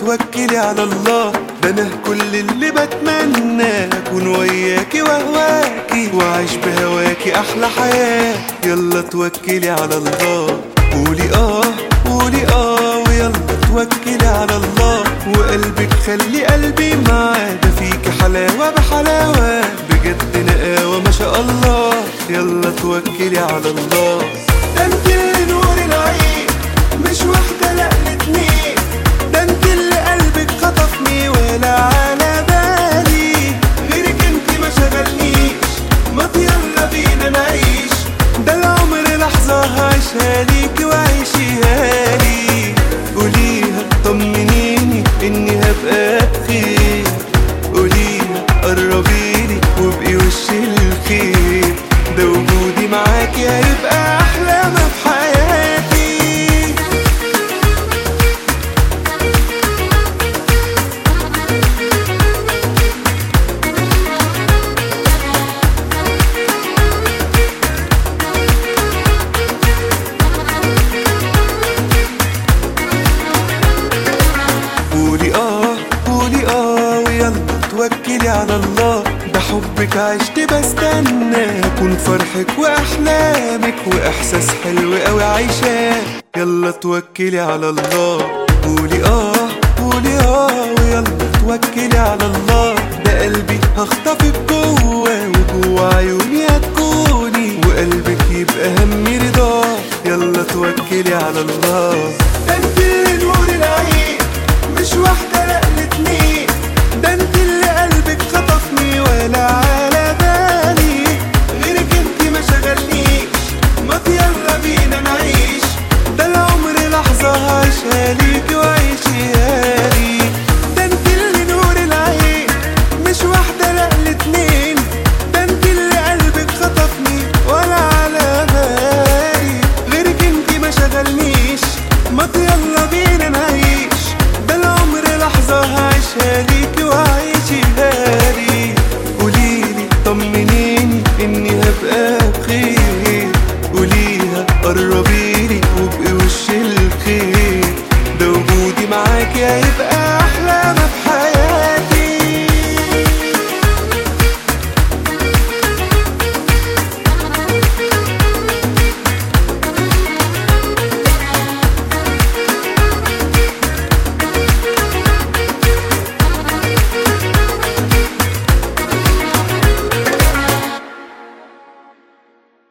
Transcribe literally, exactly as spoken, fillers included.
توكلي على الله. ده انا كل اللي بتمنى اكون وياكي واهواكي واعيش بهواكي احلى حياة. يلا توكلي على الله. قولي اه قولي اه ويلا توكلي على الله. وقلبك خلي قلبي معاه، ده فيك حلاوة بحلاوة بجد نقاوة ما شاء الله. يلا توكلي على الله. ده انت اللي نور العين مش واحدة لا الاتنين. ده انت اللي قلبك خطفني ولا على بالي غيرك انت ما شغلنيش. ما يلا بينا نعيش، ده العمر لحظة هعيشها ليكي وعيشيها لي. قوليها طمنيني اني هبقى بخير، قوليها قربيلي وابقي وش الخير. ده وجودي معاكي هيبقى احلى ما في حياتي. قولي اه قولي اه ويلا توكلي على الله. ده حبك عشت بستنى اكون فرحك واحلامك واحساس حلو قوي عايشاه. يلا توكلي على الله. قولي اه قولي اه ويلا توكلي على الله. ده قلبي هخطفك جوه وجوه عيوني هتكوني، وقلبك يبقى همي رضاه. يلا توكلي على الله.